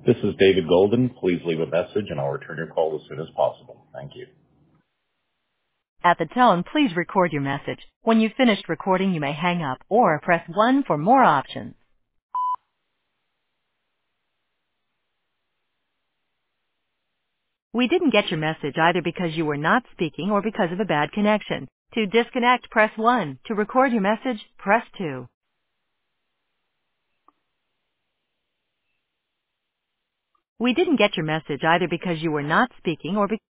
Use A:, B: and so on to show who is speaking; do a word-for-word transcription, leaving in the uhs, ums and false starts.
A: This is David Golden. Please leave a message and I'll return your call as soon as possible. Thank you.
B: At the tone, please record your message. When you've finished recording, you may hang up or press one for more options. We didn't get your message either because you were not speaking or because of a bad connection. To disconnect, press one. To record your message, press two. We didn't get your message either because you were not speaking or because